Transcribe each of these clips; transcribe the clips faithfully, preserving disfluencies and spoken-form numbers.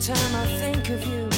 time I think of you,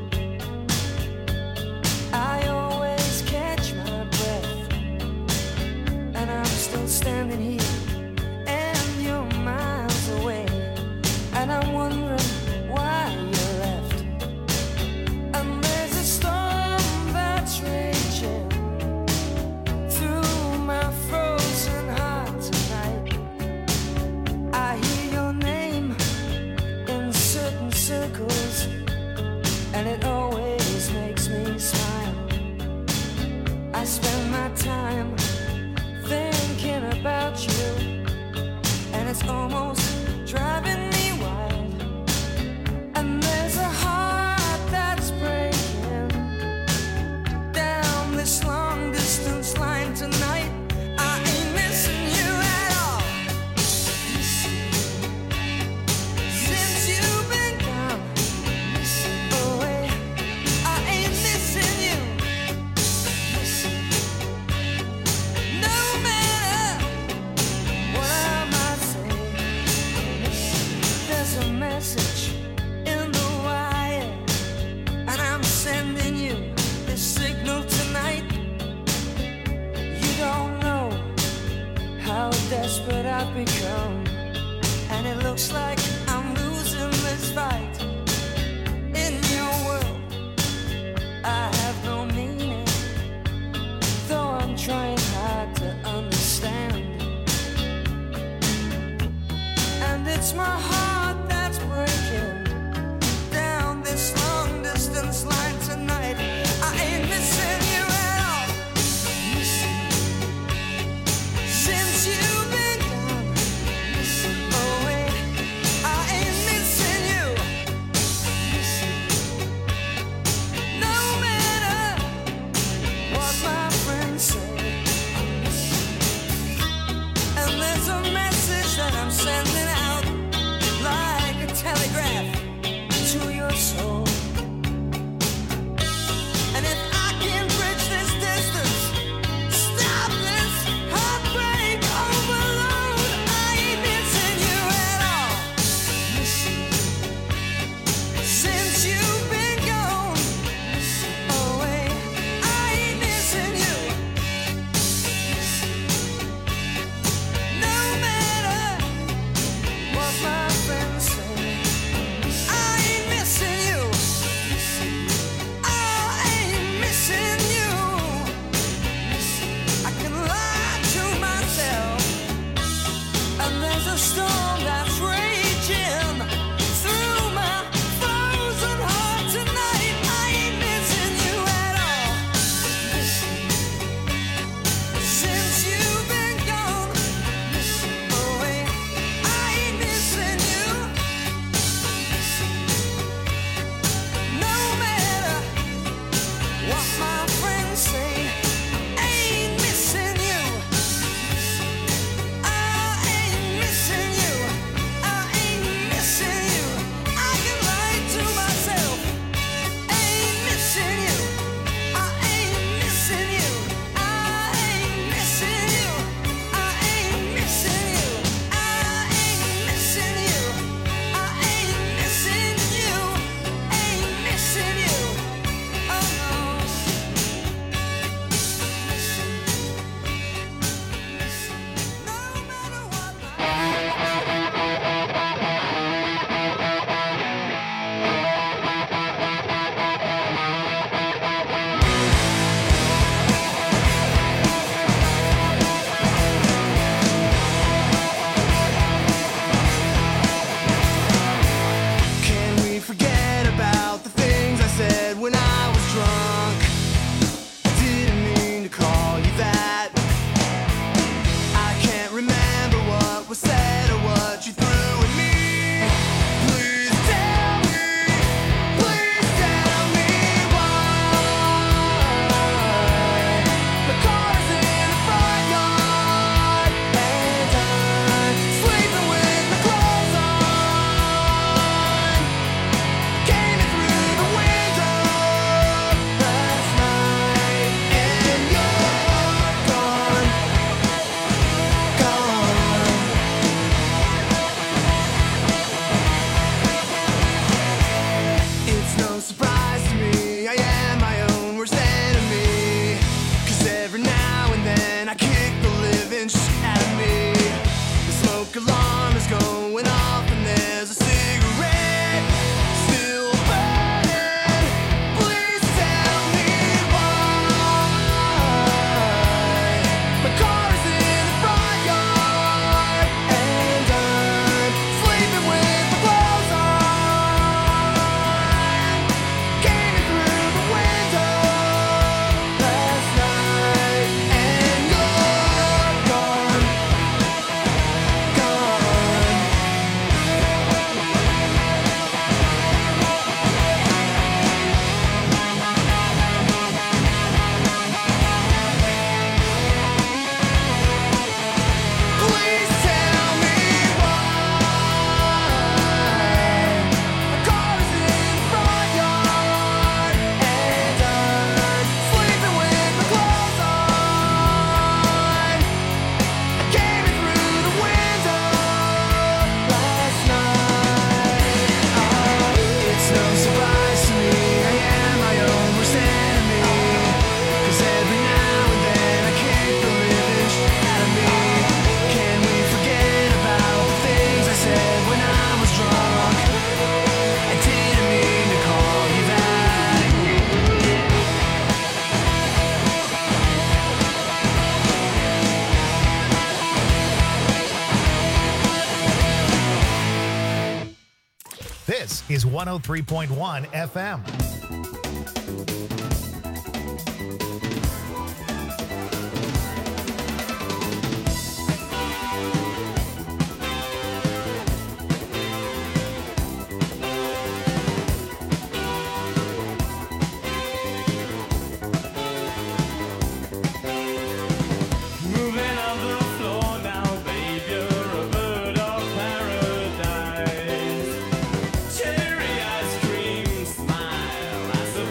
I always catch my breath, and I'm still standing here, and you're miles away, and I'm wondering why you left. And there's a storm that's raging through my frozen heart tonight. I hear your name in certain circles, and it always makes me smile. I spend my time thinking about you, and it's almost driving me wild. And there's a heart that's breaking down this long distance line tonight. I ain't missing you at all. Since you've been gone away, I ain't missing you. No matter what I might say, there's a message in the wire, and I'm sending you this signal tonight. You don't know how desperate I've become, and it looks like I'm losing this fight. In your world, I have no meaning, though I'm trying hard to understand. And it's my heart that's breaking down this long distance line tonight. I ain't missing you at all. Since you've been gone away, I ain't missing you. No matter what my friends say. And there's a message that I'm sending out like a telegraph to your soul. one oh three point one F M. Cherry ice cream smile, I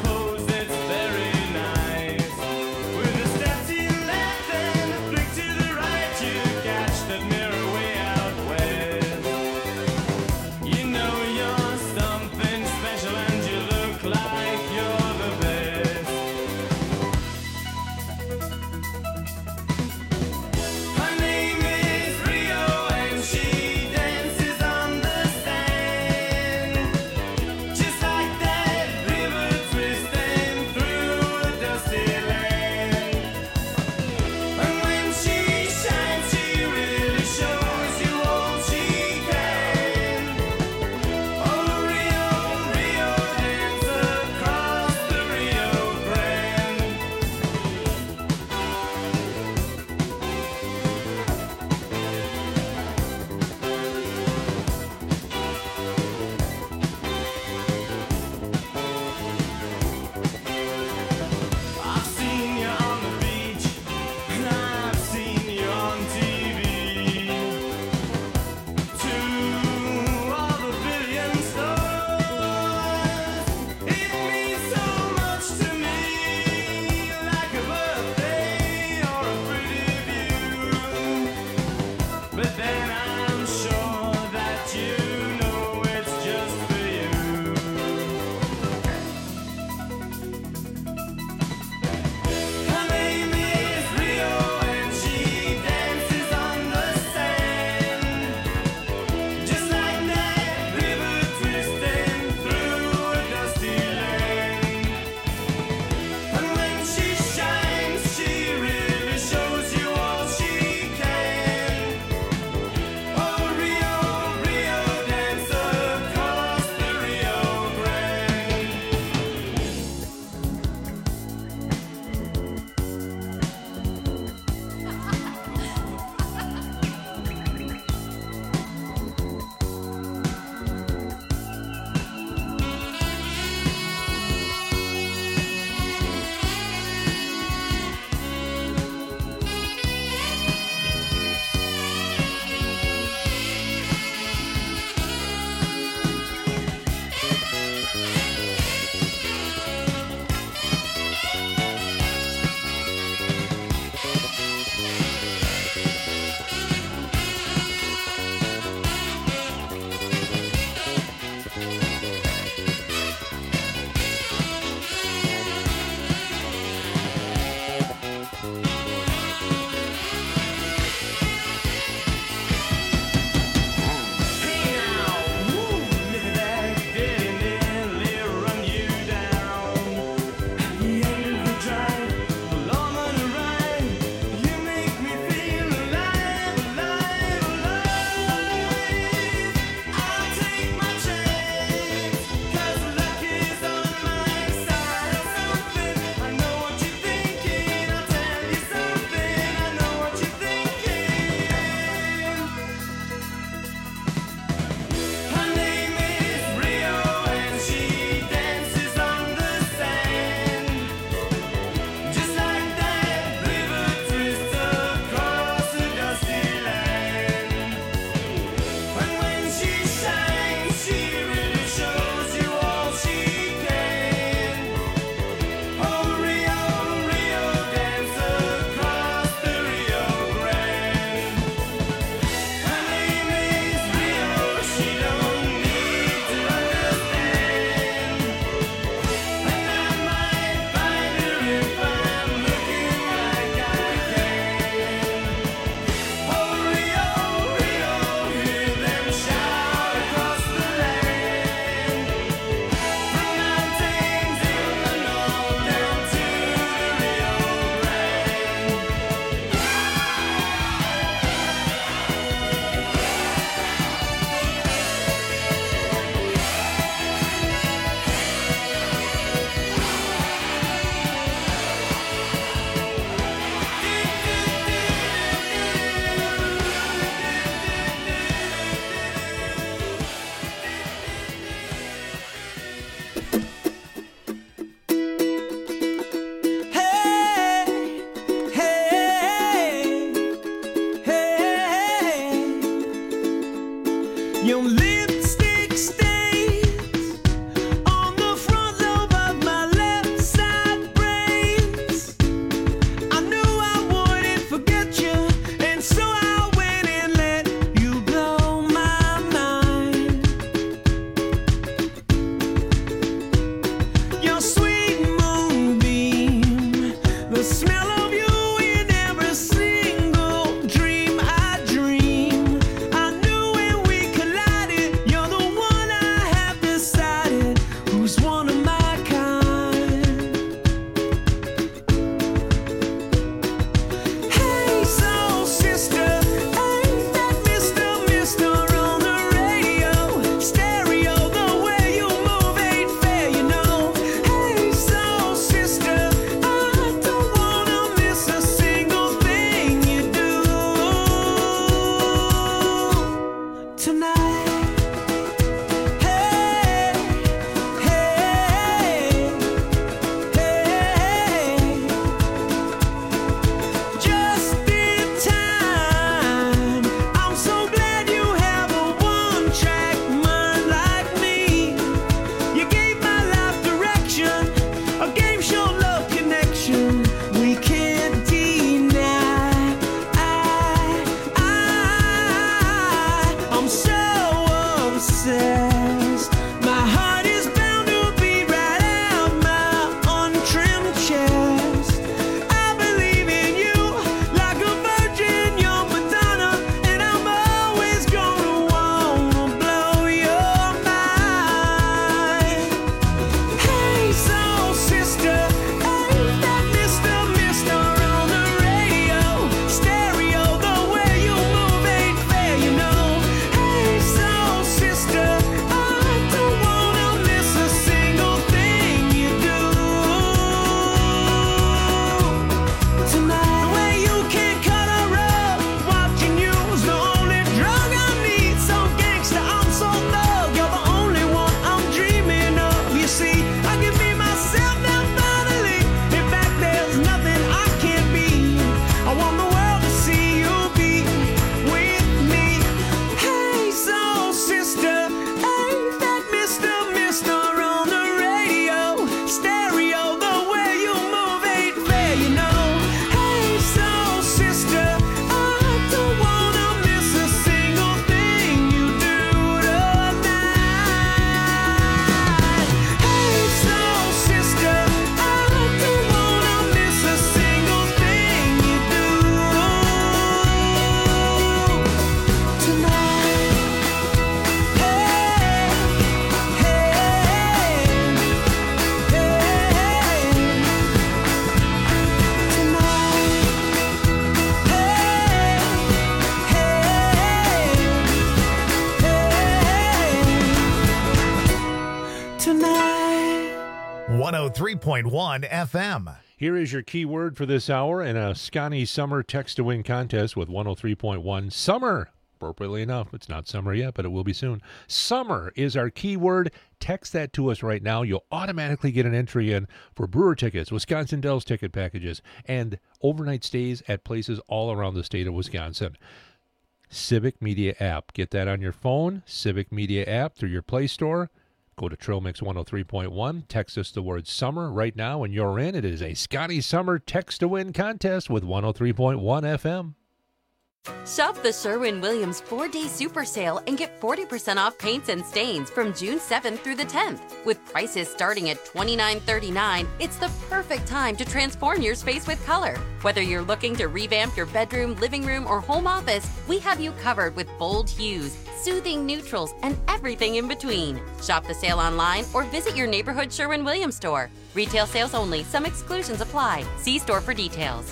oh three point one F M. Here is your keyword for this hour in a Scotty Summer Text-to-Win contest with one oh three point one. Summer. Appropriately enough, it's not summer yet, but it will be soon. Summer is our keyword. Text that to us right now. You'll automatically get an entry in for Brewer tickets, Wisconsin Dells ticket packages, and overnight stays at places all around the state of Wisconsin. Civic Media app. Get that on your phone. Civic Media app through your Play Store. Go to Trail Mix one oh three point one. Text us the word summer right now, and you're in. It is a Scotty Summer Text-to-Win contest with one oh three point one F M. Shop the Sherwin-Williams four-day super sale and get forty percent off paints and stains from June seventh through the tenth. With prices starting at twenty-nine thirty-nine, it's the perfect time to transform your space with color. Whether you're looking to revamp your bedroom, living room, or home office, we have you covered with bold hues, soothing neutrals, and everything in between. Shop the sale online or visit your neighborhood Sherwin-Williams store. Retail sales only. Some exclusions apply. See store for details.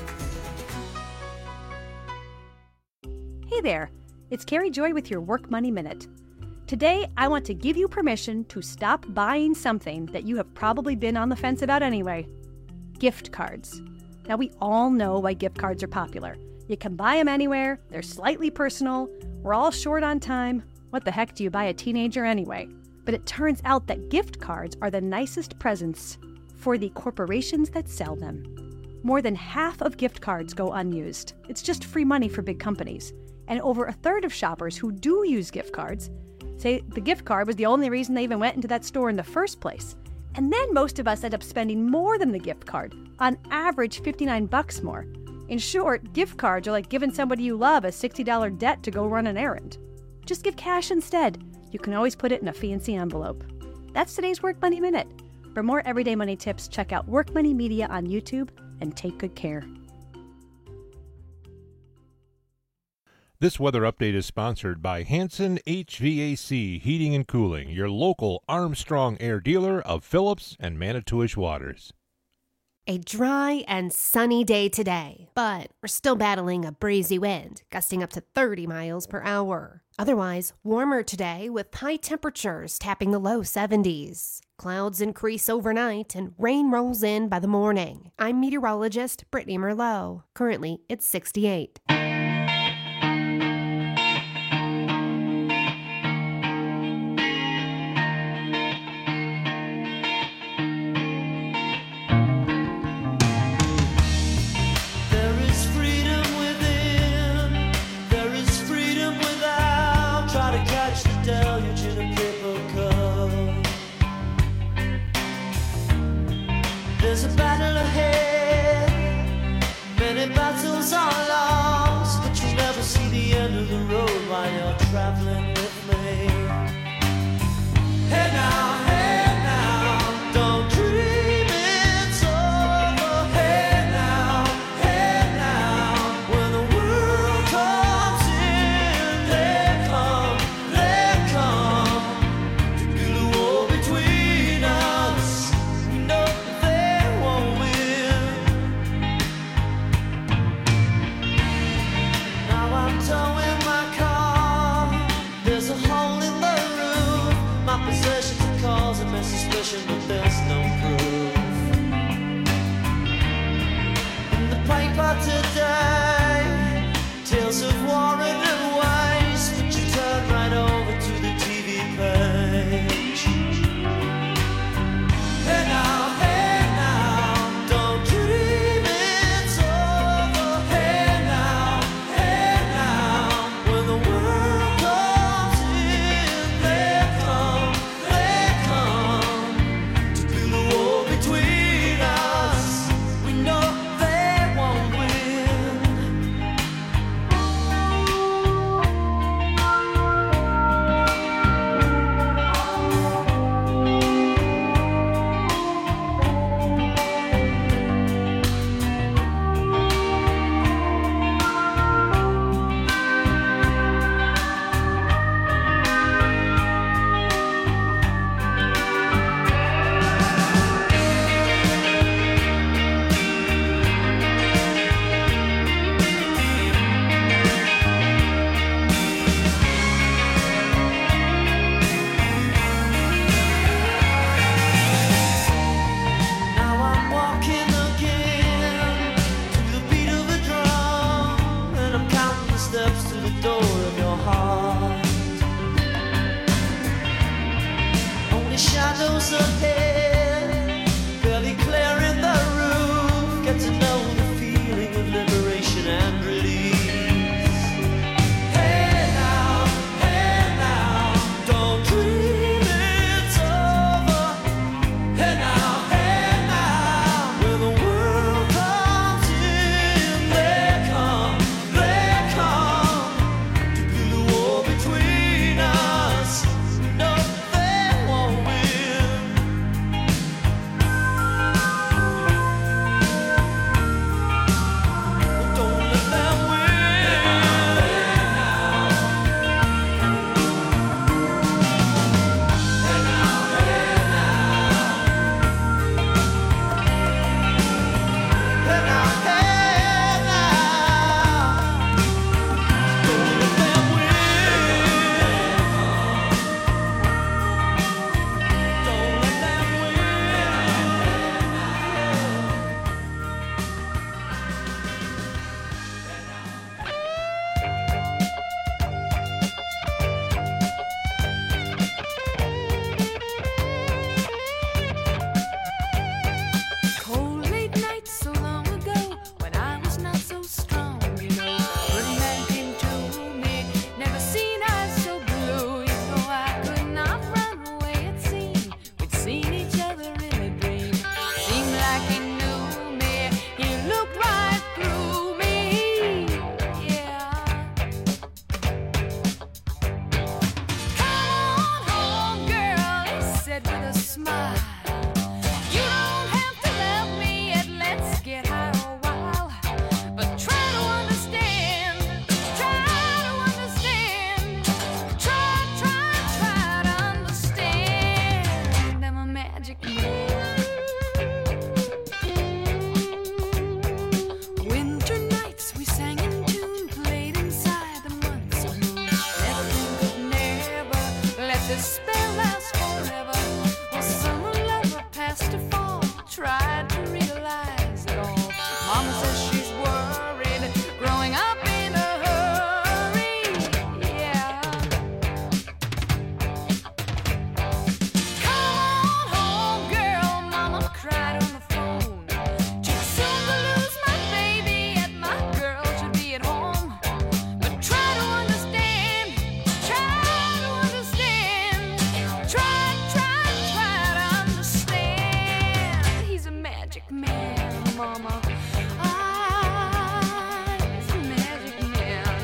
Hey there, it's Carrie Joy with your Work Money Minute. Today, I want to give you permission to stop buying something that you have probably been on the fence about anyway. Gift cards. Now, we all know why gift cards are popular. You can buy them anywhere, they're slightly personal, we're all short on time. What the heck do you buy a teenager anyway? But it turns out that gift cards are the nicest presents for the corporations that sell them. More than half of gift cards go unused. It's just free money for big companies. And over a third of shoppers who do use gift cards say the gift card was the only reason they even went into that store in the first place. And then most of us end up spending more than the gift card, on average fifty-nine bucks more. In short, gift cards are like giving somebody you love a sixty dollars debt to go run an errand. Just give cash instead. You can always put it in a fancy envelope. That's today's Work Money Minute. For more everyday money tips, check out Work Money Media on YouTube and take good care. This weather update is sponsored by Hanson H V A C Heating and Cooling, your local Armstrong Air dealer of Phillips and Manitowish waters. A dry and sunny day today, but we're still battling a breezy wind, gusting up to thirty miles per hour. Otherwise, warmer today with high temperatures tapping the low seventies. Clouds increase overnight and rain rolls in by the morning. I'm meteorologist Brittany Merlot. Currently, it's sixty-eight. There's a battle ahead, many battles are lost, but you'll never see the end of the road while you're traveling with me. Hey now, hey now, don't dream it's over. Hey now, hey now, when the world comes in, they come, they come to build a wall between us. We know they won't win. mama. Eyes, magic man.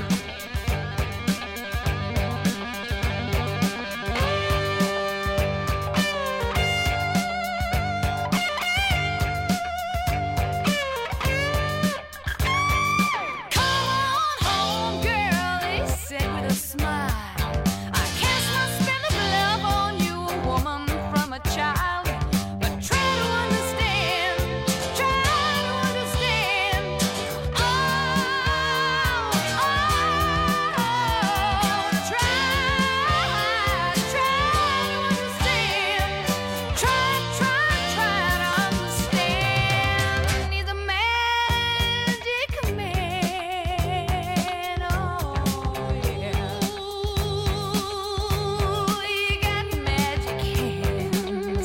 Come on home, girl, they said with a smile. I cast my spell of love on you, a woman from a child. But try to understand, try to understand. Oh, oh, try, try to understand. Try, try, try to understand. He's a magic man, oh yeah. Ooh, he got magic hands.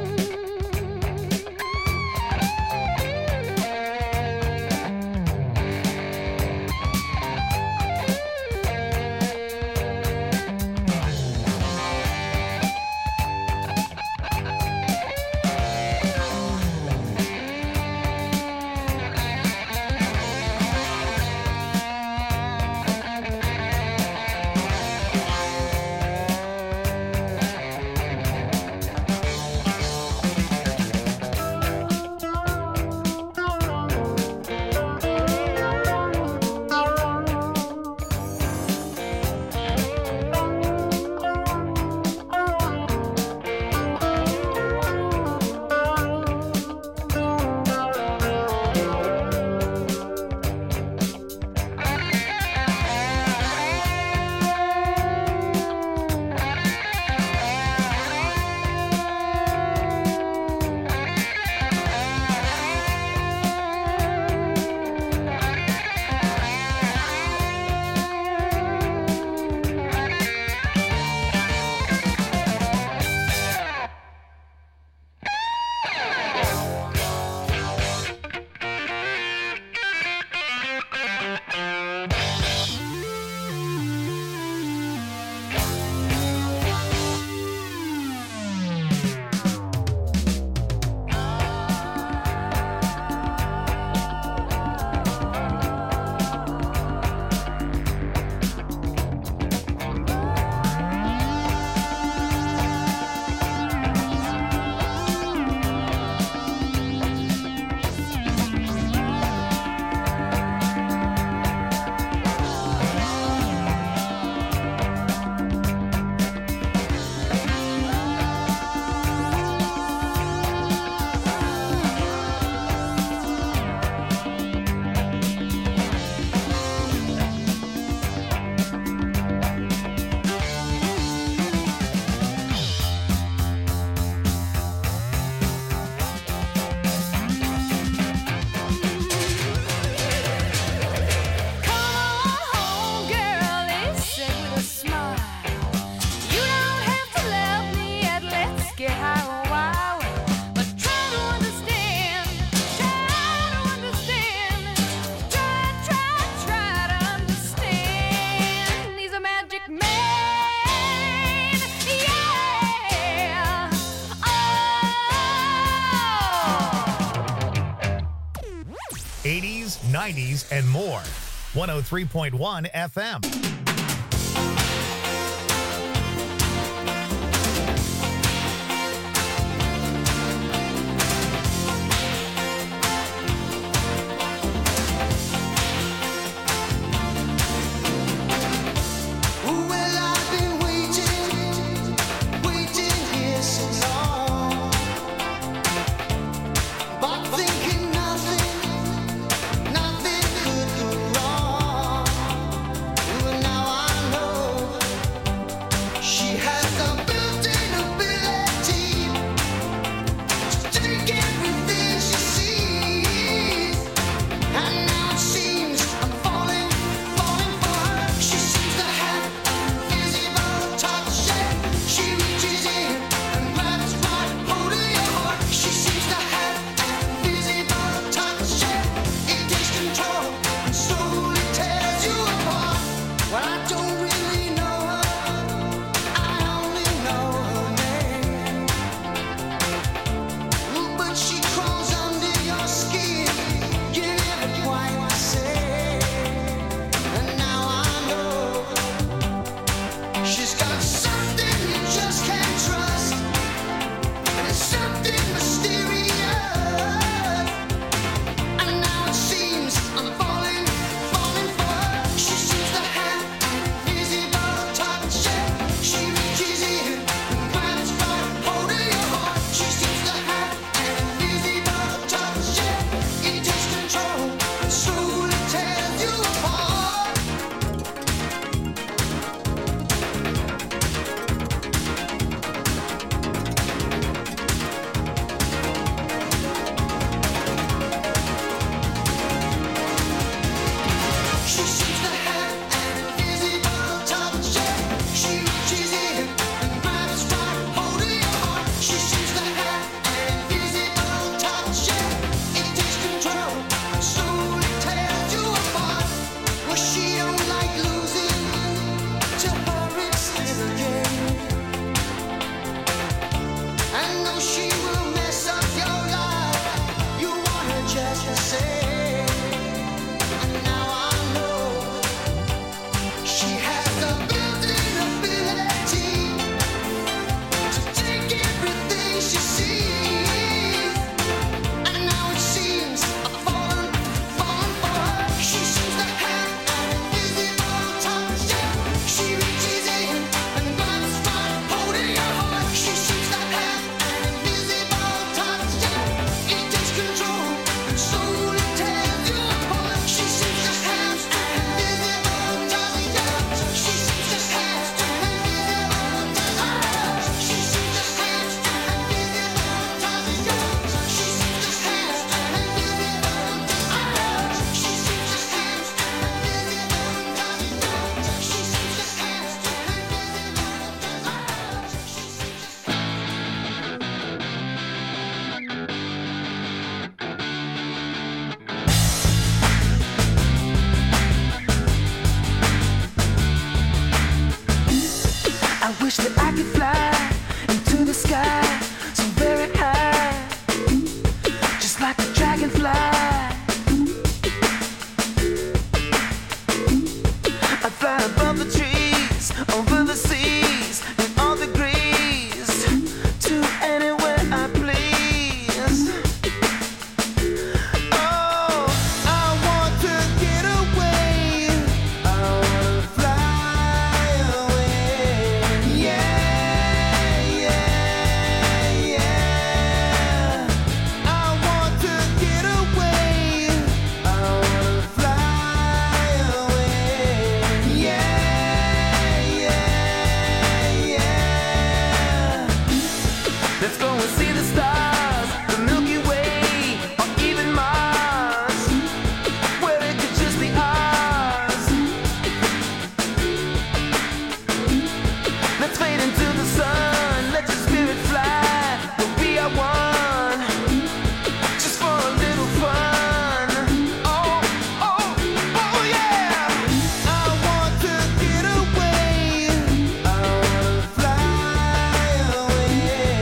Come on home, girl, they said with a smile. You don't have to love me yet, let's get high a while. But try to understand, try to understand. Try, try, try to understand. He's a magic man, yeah. Oh. eighties, nineties, and more. one oh three point one F M. Well, I've been waiting, waiting here so long, but thinking nothing, nothing could go wrong. Well, now wish that I could fly into the sky so very high, just like a dragonfly. I'd fly above the trees, over the seas, in all degrees, to anywhere I please. Oh, I want to get away. I wanna fly away. Yeah, yeah, yeah. I want to get away. I wanna fly away. Yeah, yeah, yeah. Let's go and see the stars, the Milky Way, or even Mars, where it could just be ours. Let's fade into the sun, let your spirit fly, we'll be our one, just for a little fun. Oh, oh, oh yeah. I want to get away. I wanna fly away.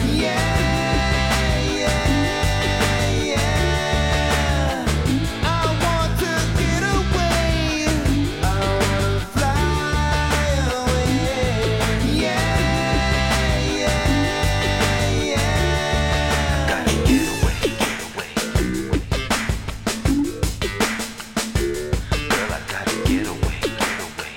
Yeah, yeah, yeah. I want to get away. I wanna fly away. Yeah, yeah, yeah. Gotta get away, get away. Girl, I gotta get away, get away.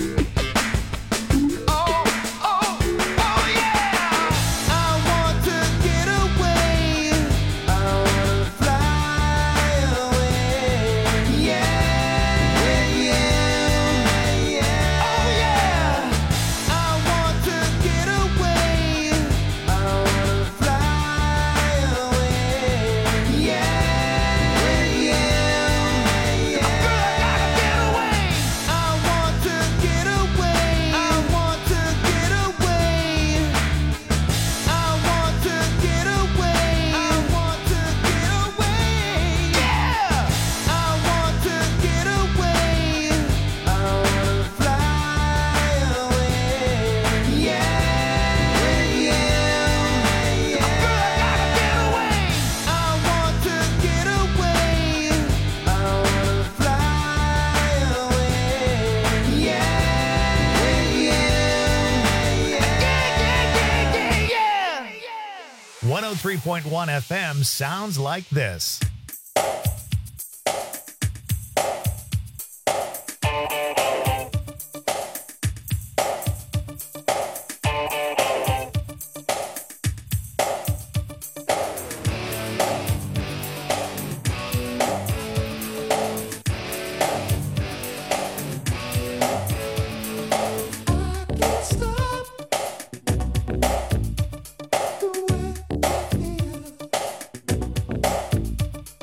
Oh, oh, oh yeah. I want to get away. I wanna fly away. Yeah, yeah, yeah. Oh yeah. I want to get away. I wanna fly away. Yeah, yeah, yeah. Girl, I gotta get away. I want to get away. I want to get away. I want to get away. I want to get away. Yeah. I want to get away. I wanna fly away. Yeah, yeah, yeah. Girl, I gotta get away. I want to get away. I wanna fly away. Yeah, yeah, yeah, yeah, yeah, yeah. one oh three point one F M sounds like this. Stop the way I feel.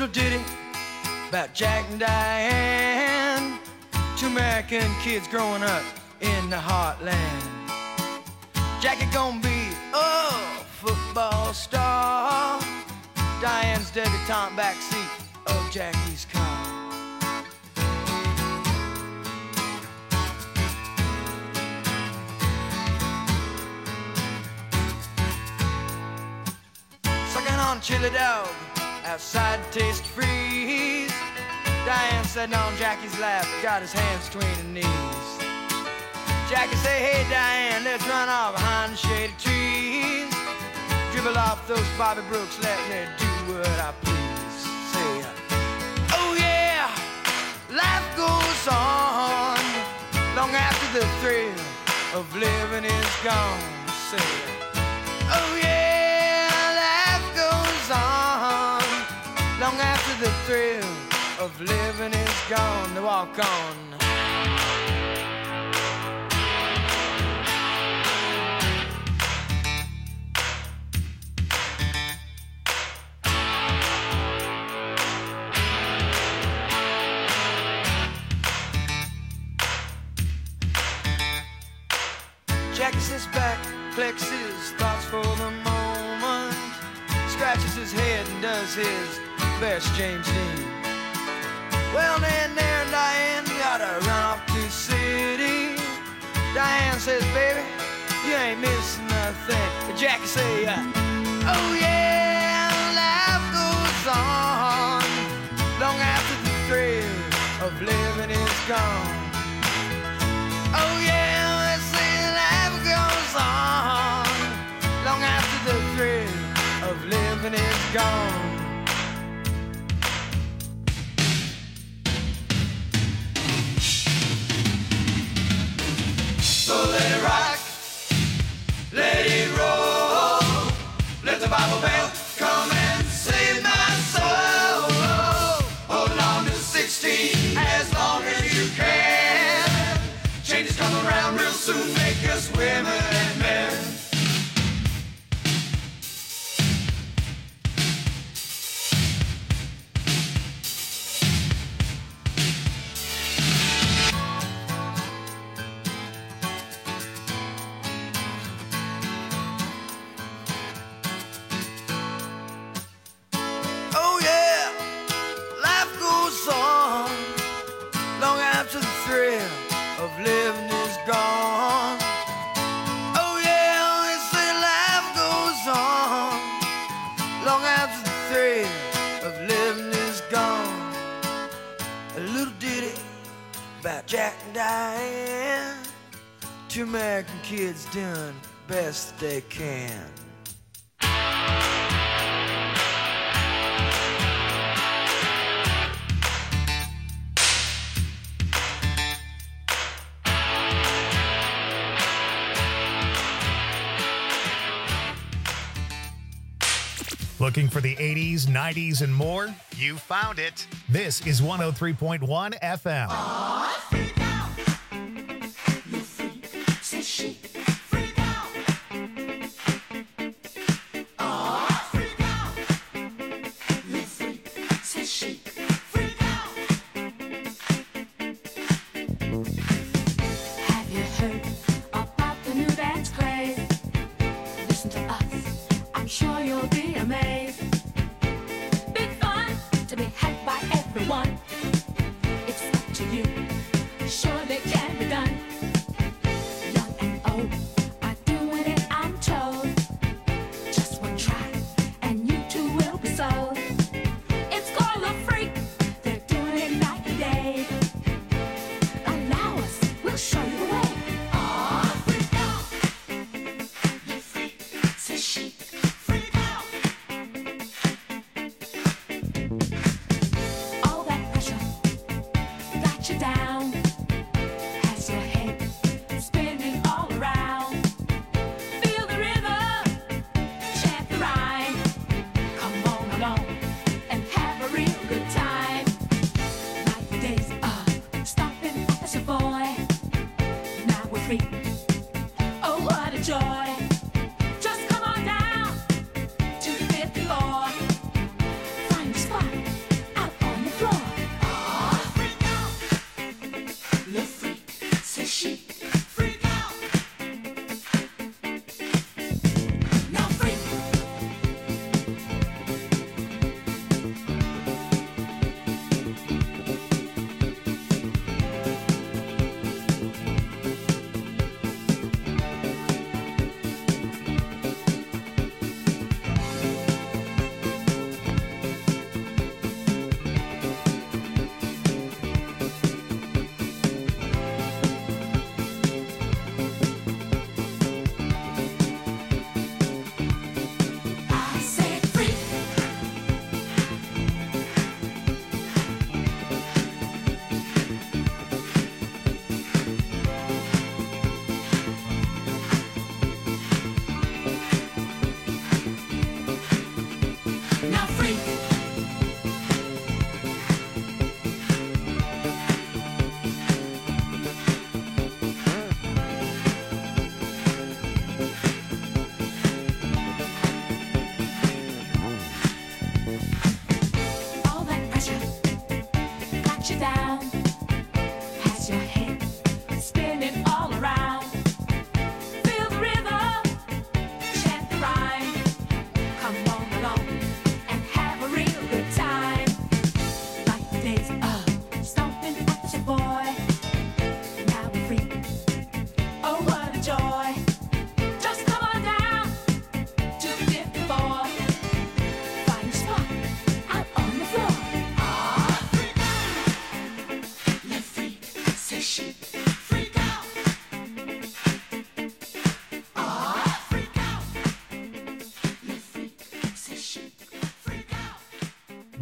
ditty about Jack and Diane, two American kids growing up in the heartland. Jackie gonna be a football star, Diane's debutante backseat of Jackie's car. Sucking on chili dog outside Taste Freeze, Diane sitting on Jackie's lap, got his hands between her knees. Jackie say, hey Diane, let's run off behind the shady trees, dribble off those Bobby Brooks, let me do what I please. Say, oh yeah, life goes on long after the thrill of living is gone. Say, oh yeah, life goes on long after the thrill of living is gone. To walk on. Jackie sits back, collects his thoughts for the moment, scratches his head and does his best James Dean. Well, then there and Diane gotta run off to the city. Diane says, baby, you ain't missing nothing. But Jackie say, uh, oh yeah, life goes on long after the thrill of living is gone. Oh yeah, they say life goes on long after the thrill of living is gone. So let it rock, let it roll, let the Bible belt come and save my soul. Hold on to sixteen as long as you can. Changes come around real soon, make us women and men. Oh yeah, life goes on long after the thrill of living is gone. Oh yeah, they say life goes on long after the thrill of living is gone. A little ditty about Jack and Diane, two American kids doing best they can. Looking for the eighties, nineties, and more? You found it. This is one oh three point one F M. Have you heard about the new dance craze? Listen to us, I'm sure you'll be amazed. Big fun to be had by everyone. It's up to you, surely can be done. Young and old are doing it, I'm told. Just one try, and you too will be sold. It's called a freak, they're doing it night and day. Allow us, we'll show you the way. Aw, freak out. You freak, says she. Freak out. All that pressure got you down. Has your head spinning all around. Feel the rhythm, chant the rhyme. Come on along and have a real good time. Like the days of stopping at the Savoy. Now we're free. Oh, what a joy. Just come on down to the fifth floor. Find a spot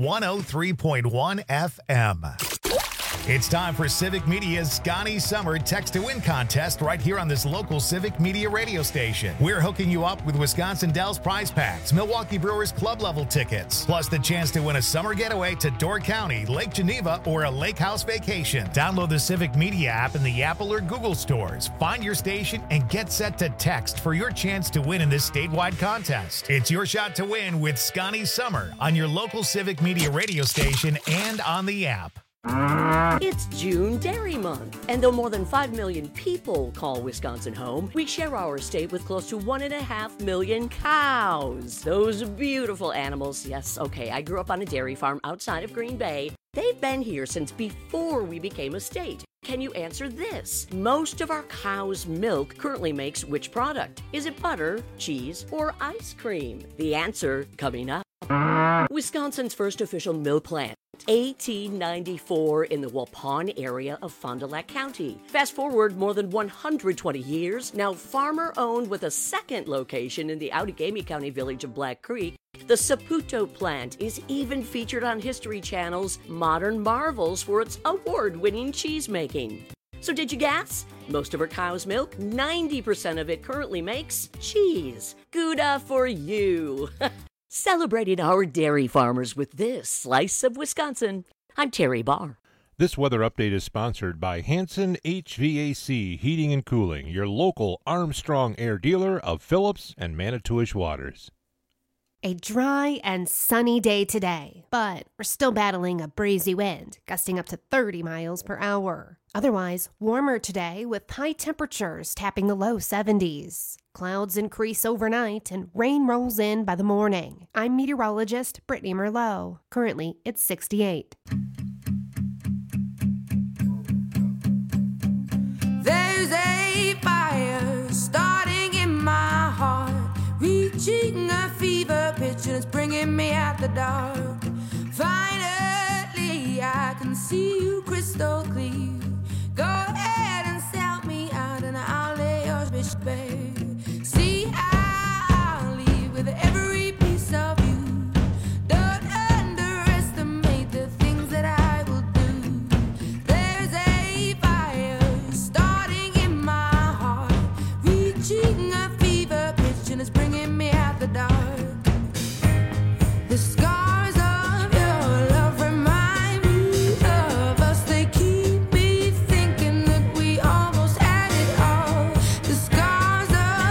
one oh three point one F M. It's time for Civic Media's Scotty Summer Text to Win contest right here on this local Civic Media radio station. We're hooking you up with Wisconsin Dells prize packs, Milwaukee Brewers club level tickets, plus the chance to win a summer getaway to Door County, Lake Geneva, or a lake house vacation. Download the Civic Media app in the Apple or Google stores. Find your station and get set to text for your chance to win in this statewide contest. It's your shot to win with Scotty Summer on your local Civic Media radio station and on the app. It's June Dairy Month, and though more than five million people call Wisconsin home, we share our state with close to one and a half million cows. Those beautiful animals. Yes, okay, I grew up on a dairy farm outside of Green Bay. They've been here since before we became a state. Can you answer this? Most of our cow's milk currently makes which product? Is it butter, cheese, or ice cream? The answer coming up. Wisconsin's first official milk plant, eighteen ninety-four, in the Waupun area of Fond du Lac County. Fast forward more than one hundred twenty years, now farmer-owned with a second location in the Outagamie County village of Black Creek. The Saputo plant is even featured on History Channel's Modern Marvels for its award-winning cheese making. So did you guess? Most of our cow's milk, ninety percent of it currently makes cheese. Gouda for you! Celebrating our dairy farmers with this slice of Wisconsin. I'm Terry Barr. This weather update is sponsored by Hanson H V A C Heating and Cooling, your local Armstrong Air dealer of Phillips and Manitowish waters. A dry and sunny day today, but we're still battling a breezy wind, gusting up to thirty miles per hour. Otherwise, warmer today with high temperatures tapping the low seventies. Clouds increase overnight and rain rolls in by the morning. I'm meteorologist Brittany Merlot. Currently, it's sixty-eight. There's a fire starting in my heart, reaching a fever pitch and it's bringing me out the dark. Finally, I can see you crystal clear. Go ahead and sell me out and I'll lay your bitch bare. See, I'll leave with every piece of you. Don't underestimate the things that I will do. There's a fire starting in my heart, reaching a fever pitch and it's bringing me out the dark. The scars of your love remind me of us. They keep me thinking that we almost had it all. The scars of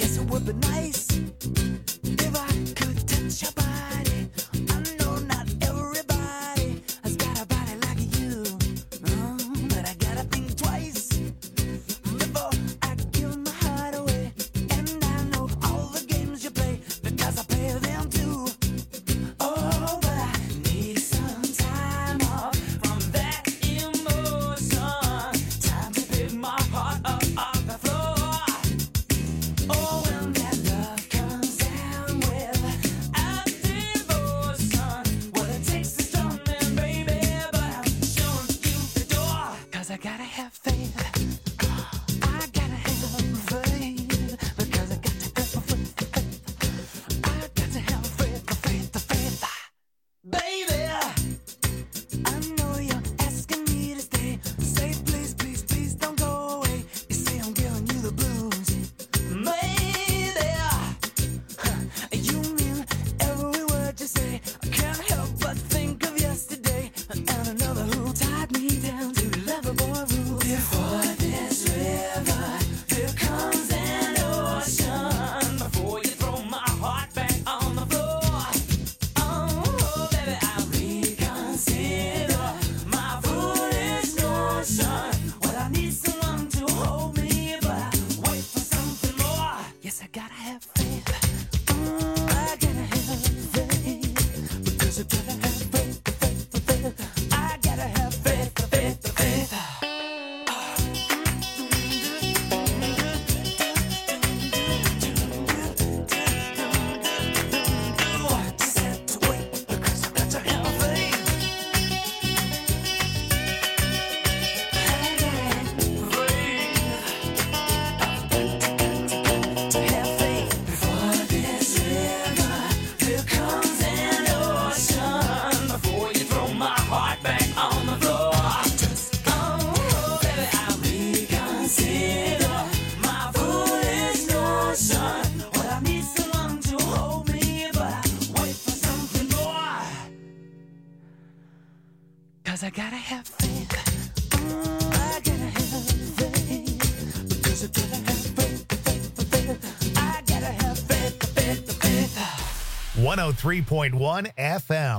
Yes, it would be nice if I could touch your body. I know not everybody has got a body like you, uh, but I gotta think twice before I give my heart away. And I know all the games you play because I play them too. Oh, but I need some time off from that emotion. Time to pick my heart up off the floor. Oh, when that love comes down without devotion, well, it takes a strong man, baby, but I'm showing you the door. 'Cause I gotta have faith. I gotta have faith. Because I got to have faith. I got to have faith, faith, faith. Baby, I know you're asking me to stay. Say please, please, please don't go away. You say I'm giving you the blues. Maybe you mean every word you say. I can't help but think of yesterday and another who tied me down to lovable rules. Before this river, here comes an ocean. Before you throw my heart back on the floor. Oh, baby, I reconsider my foolish notion. Well, I need someone to hold me, but I wait for something more. Yes, I gotta have faith. Mm, I gotta have faith. Because I gotta have faith, faith, faith. I gotta have faith, faith, faith. Just have to wait because I got to have faith. To have faith before this river, here comes an ocean. Before you throw my heart back on the floor. Just oh, baby, I reconsider my foolish notion. Well, I need someone to hold me, but I wait for something more. 'Cause I gotta have faith. Mm, I gotta have faith. Because I gotta have faith, faith, faith. I gotta have faith, faith, faith. one oh three point one F M.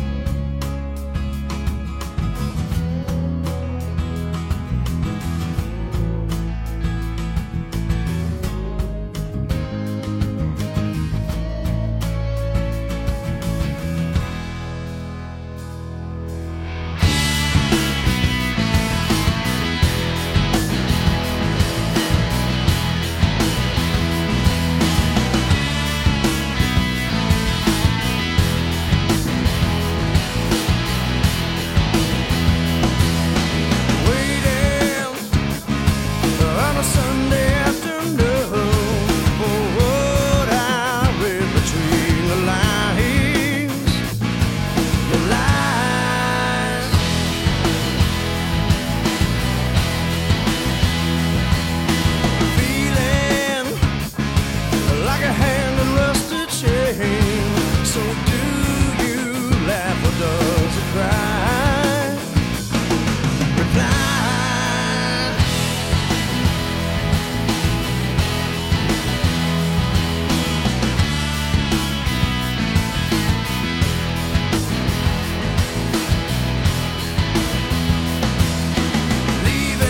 Waiting on a Sunday afternoon. What I read between the lines, the lies. Feeling like a hand in rusted chain. So do you laugh or does it cry? Reply.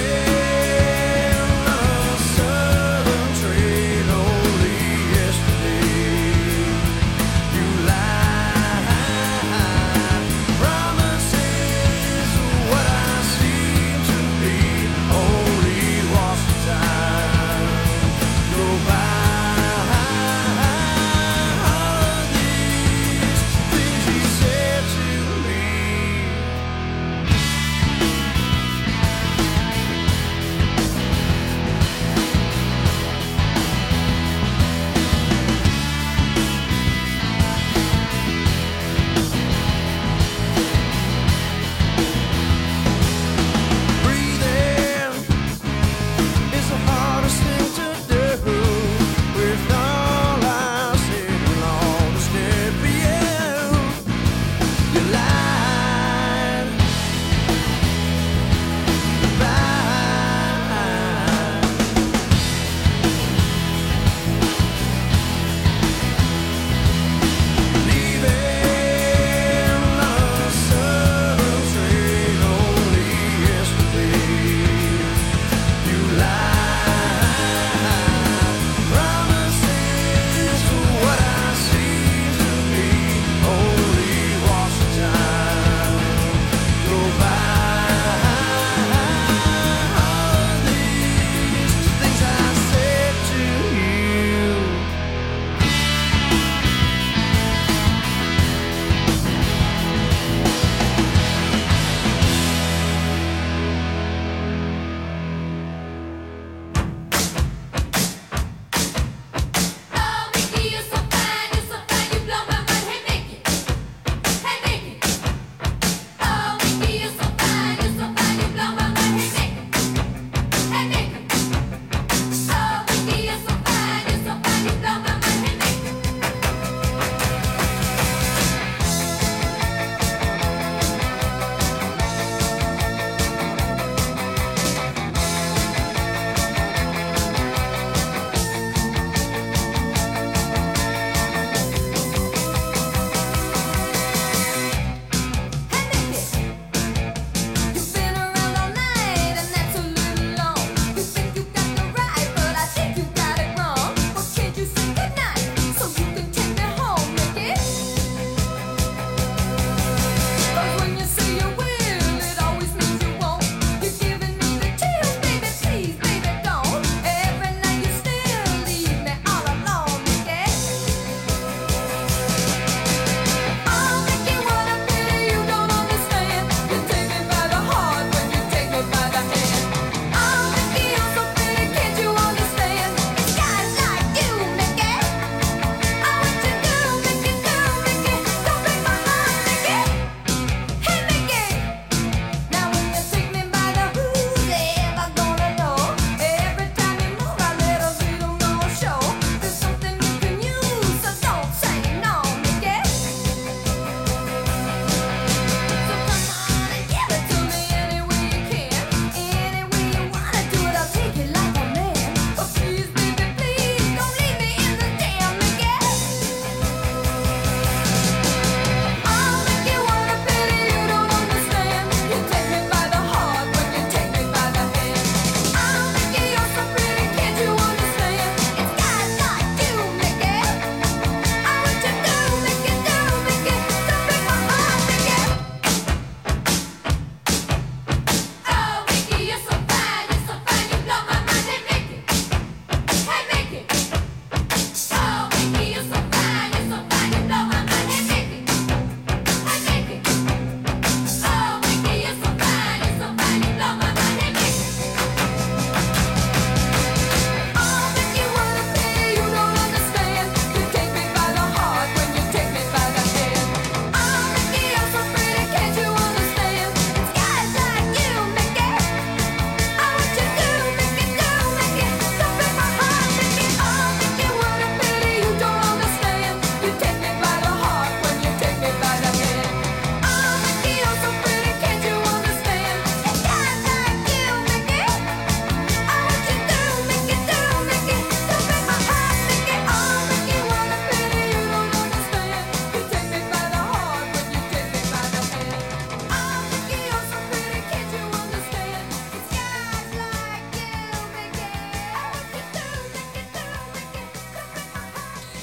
Leaving on a southern train only yesterday.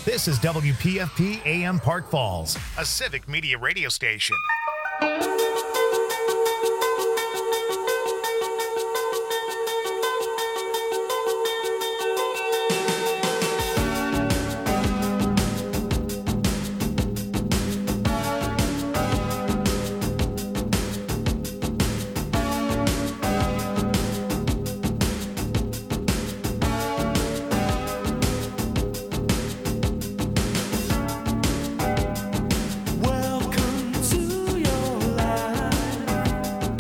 This is W P F P A M Park Falls, a civic media radio station.